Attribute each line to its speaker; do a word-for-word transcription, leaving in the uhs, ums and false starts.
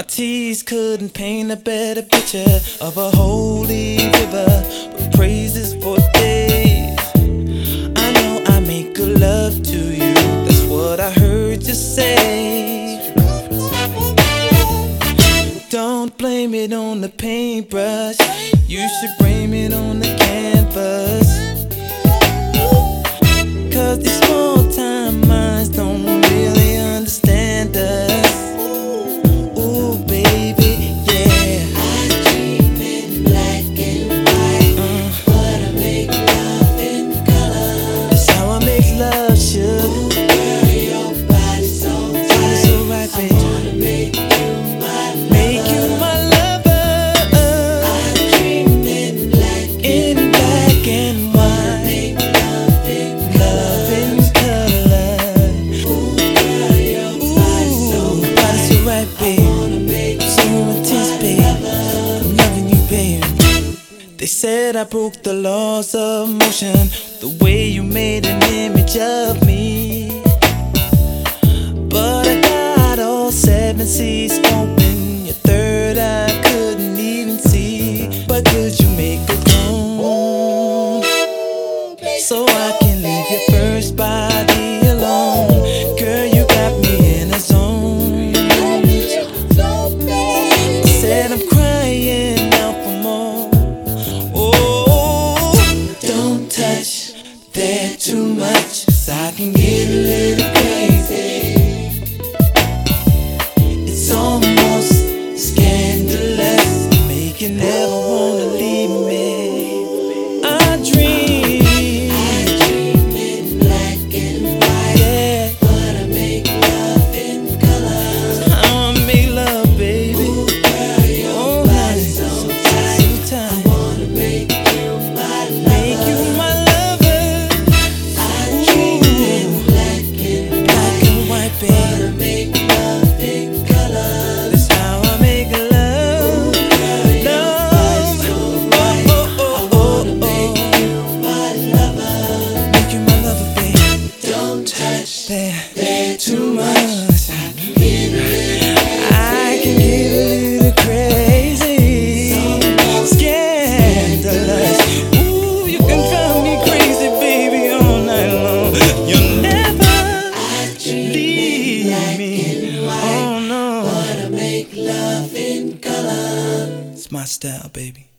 Speaker 1: My tears couldn't paint a better picture of a holy river with praises for days. I know I make good love to you, that's what I heard you say. Don't blame it on the paintbrush, you should blame it on the canvas. Cause these small time minds don't really understand us. Ooh baby, yeah.
Speaker 2: I dream in black and white, uh, but I make love in color.
Speaker 1: That's how I make love, sugar.
Speaker 2: Ooh girl, your body's so tight,
Speaker 1: so right, baby.
Speaker 2: I wanna make you my lover.
Speaker 1: Make you my lover.
Speaker 2: I dream in black
Speaker 1: in
Speaker 2: and
Speaker 1: black and white,
Speaker 2: make love in
Speaker 1: love in color.
Speaker 2: Ooh girl, your body's so
Speaker 1: Ooh, body's so right, baby. So intense, baby. I'm loving you, baby. They said I broke the laws of motion, the way you made an image of me. But I got all seven seas open, your third eye couldn't even see. But could you make a groan so I can leave your first body alone? Girl, you got me in a zone. Said I'm crying out for more. Oh, don't touch that too much, 'cause I can get a little crazy. It's almost scandalous, make you never wanna leave me. I dream,
Speaker 2: I dream in black and white,
Speaker 1: yeah,
Speaker 2: but I make love in color.
Speaker 1: I make love, baby.
Speaker 2: Ooh, girl, your
Speaker 1: Oh,
Speaker 2: body's so tight,
Speaker 1: so
Speaker 2: I
Speaker 1: tight.
Speaker 2: wanna make you my lover.
Speaker 1: Make you my lover.
Speaker 2: I dream in black and
Speaker 1: Black and white,
Speaker 2: but I
Speaker 1: baby.
Speaker 2: make love in color.
Speaker 1: That's how I make love.
Speaker 2: Girl, your body's so right,
Speaker 1: Oh, oh,
Speaker 2: I
Speaker 1: oh,
Speaker 2: wanna
Speaker 1: oh,
Speaker 2: make
Speaker 1: oh.
Speaker 2: you my lover.
Speaker 1: Make you my lover, baby.
Speaker 2: Don't touch
Speaker 1: That,
Speaker 2: that
Speaker 1: too much.
Speaker 2: Get a little
Speaker 1: I can get a little crazy, scandalous. Ooh, you can drive me crazy, baby, all night long. You'll never leave me. Oh no,
Speaker 2: but I make love in color.
Speaker 1: it's my style, baby.